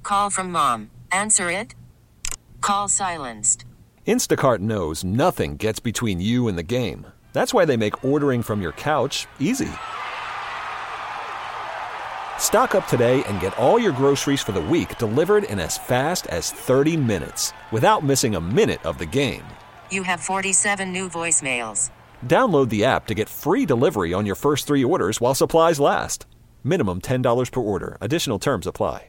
Call from mom. Answer it. Call silenced. Instacart knows nothing gets between you and the game. That's why they make ordering from your couch easy. Stock up today and get all your groceries for the week delivered in as fast as 30 minutes without missing a minute of the game. You have 47 new voicemails. Download the app to get free delivery on your first 3 orders while supplies last. Minimum $10 per order. Additional terms apply.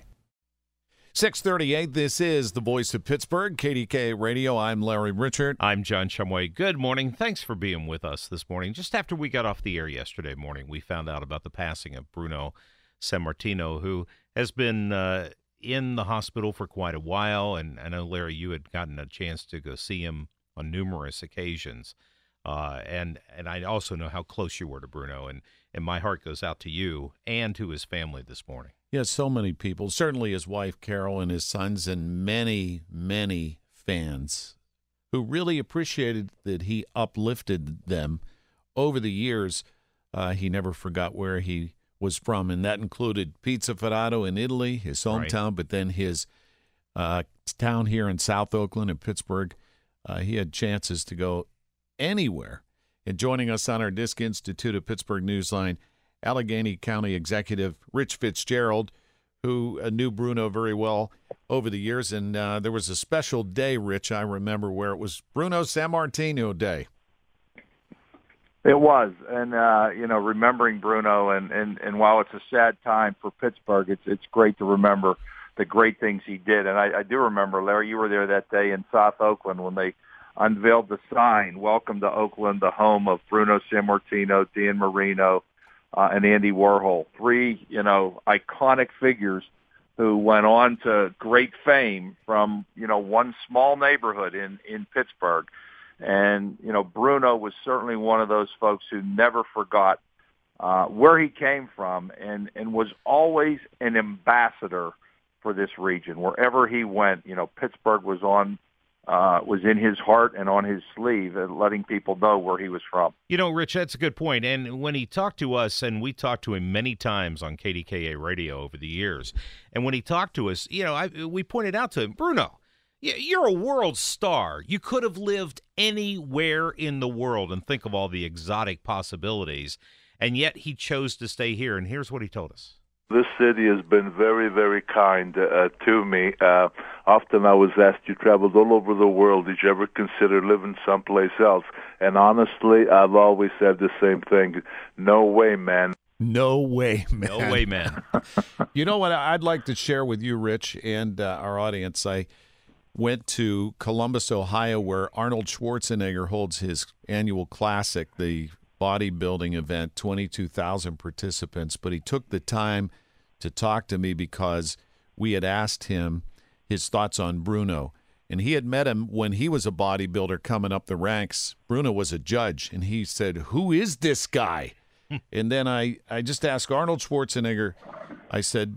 6:38, this is the voice of Pittsburgh, KDKA Radio. I'm Larry Richert. I'm John Shumway. Good morning. Thanks for being with us this morning. Just after we got off the air yesterday morning, we found out about the passing of Bruno Sammartino, who has been in the hospital for quite a while. And I know, Larry, you had gotten a chance to go see him on numerous occasions. And I also know how close you were to Bruno, and my heart goes out to you and to his family this morning. Yes, so many people, certainly his wife Carol and his sons, and many, many fans who really appreciated that he uplifted them over the years. He never forgot where he was from, and that included Pizza Ferrato in Italy, his hometown, right, but then his town here in South Oakland and Pittsburgh. He had chances to go anywhere. And joining us on our Disc Institute of Pittsburgh Newsline, Allegheny County Executive Rich Fitzgerald, who knew Bruno very well over the years. And there was a special day, Rich, I remember, where it was Bruno Sammartino Day. It was. And, remembering Bruno, and while it's a sad time for Pittsburgh, it's great to remember the great things he did. And I do remember, Larry, you were there that day in South Oakland when they unveiled the sign, "Welcome to Oakland, the home of Bruno Sammartino, Dan Marino, and Andy Warhol." 3, iconic figures who went on to great fame from, one small neighborhood in Pittsburgh. And, Bruno was certainly one of those folks who never forgot where he came from and was always an ambassador for this region. Wherever he went, Pittsburgh was in his heart and on his sleeve, and letting people know where he was from. Rich, that's a good point. And when he talked to us, and we talked to him many times on KDKA Radio over the years, and when he talked to us, we pointed out to him, Bruno, you're a world star. You could have lived anywhere in the world, and think of all the exotic possibilities, and yet he chose to stay here. And here's what he told us. This city has been very, very kind to me. Often I was asked, you traveled all over the world. Did you ever consider living someplace else? And honestly, I've always said the same thing. No way, man. No way, man. No way, man. You know what I'd like to share with you, Rich, and our audience? I went to Columbus, Ohio, where Arnold Schwarzenegger holds his annual classic, the bodybuilding event, 22,000 participants, but he took the time to talk to me because we had asked him his thoughts on Bruno. And he had met him when he was a bodybuilder coming up the ranks. Bruno was a judge, and he said, "Who is this guy?" And then I just asked Arnold Schwarzenegger, I said,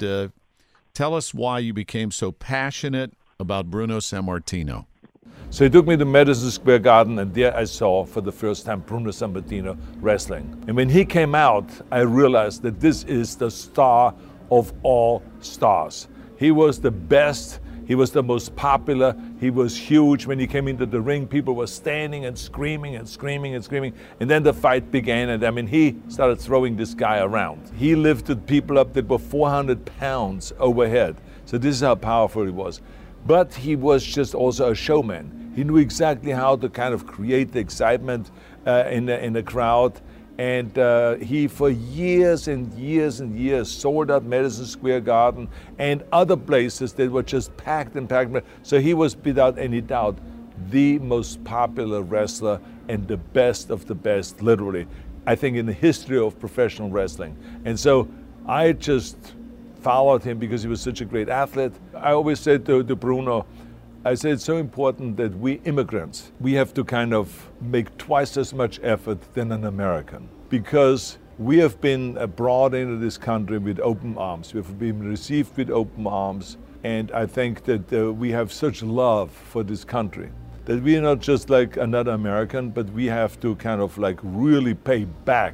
tell us why you became so passionate about Bruno Sammartino. So he took me to Madison Square Garden, and there I saw for the first time Bruno Sammartino wrestling. And when he came out, I realized that this is the star of all stars. He was the best. He was the most popular. He was huge. When he came into the ring, people were standing and screaming and screaming and screaming. And then the fight began, and he started throwing this guy around. He lifted people up that were 400 pounds overhead. So this is how powerful he was. But he was just also a showman. He knew exactly how to kind of create the excitement in the crowd. And he, for years and years and years, sold out Madison Square Garden and other places that were just packed and packed. So he was, without any doubt, the most popular wrestler and the best of the best, literally, I think, in the history of professional wrestling. And so I just followed him because he was such a great athlete. I always said to Bruno, I said it's so important that we immigrants, we have to kind of make twice as much effort than an American, because we have been brought into this country with open arms. We have been received with open arms, and I think that we have such love for this country that we are not just like another American, but we have to kind of like really pay back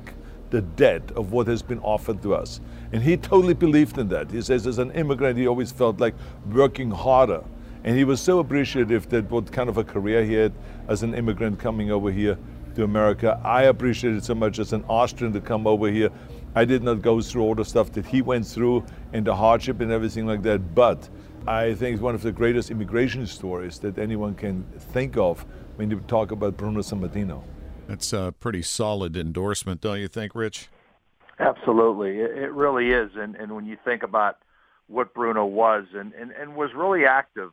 the debt of what has been offered to us. And he totally believed in that. He says as an immigrant, he always felt like working harder. And he was so appreciative that what kind of a career he had as an immigrant coming over here to America. I appreciated so much as an Austrian to come over here. I did not go through all the stuff that he went through and the hardship and everything like that, but I think it's one of the greatest immigration stories that anyone can think of when you talk about Bruno Sammartino. That's a pretty solid endorsement, don't you think, Rich? Absolutely. It really is. And when you think about what Bruno was and was really active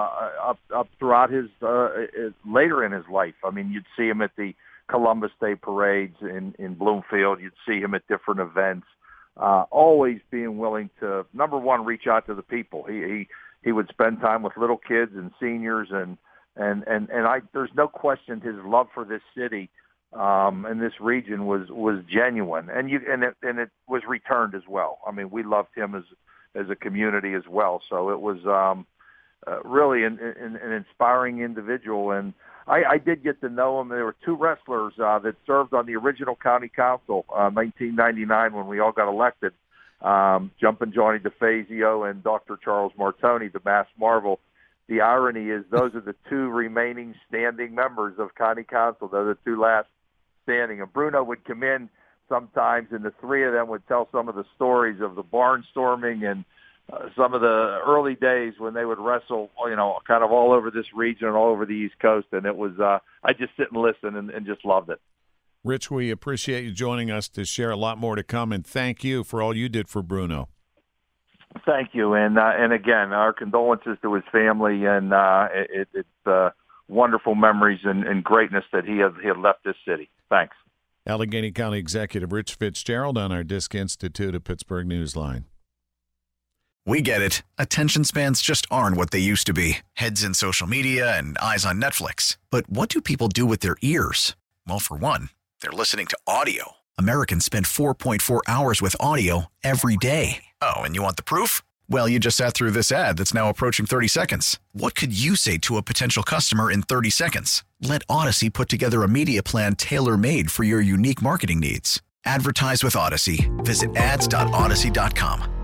up throughout his later in his life. I mean, you'd see him at the Columbus Day parades in Bloomfield. You'd see him at different events, always being willing to, number one, reach out to the people. He would spend time with little kids and seniors, and there's no question his love for this city and this region was genuine, and it was returned as well. I mean, we loved him as a community as well. So it was really an inspiring individual. And I did get to know him. There were two wrestlers that served on the original county council 1999 when we all got elected, Jumpin' Johnny DeFazio and Dr. Charles Martoni, the Masked Marvel. The irony is those are the two remaining standing members of county council. They're the two last standing. And Bruno would come in sometimes, and the three of them would tell some of the stories of the barnstorming and some of the early days when they would wrestle, kind of all over this region and all over the East Coast. And it was, I just sit and listen and just loved it. Rich, we appreciate you joining us to share a lot more to come, and thank you for all you did for Bruno. Thank you. And again, our condolences to his family, and it's wonderful memories and greatness that he had left this city. Thanks. Allegheny County Executive Rich Fitzgerald on our Disc Institute of Pittsburgh Newsline. We get it. Attention spans just aren't what they used to be. Heads in social media and eyes on Netflix. But what do people do with their ears? Well, for one, they're listening to audio. Americans spend 4.4 hours with audio every day. Oh, and you want the proof? Well, you just sat through this ad that's now approaching 30 seconds. What could you say to a potential customer in 30 seconds? Let Odyssey put together a media plan tailor-made for your unique marketing needs. Advertise with Odyssey. Visit ads.odyssey.com.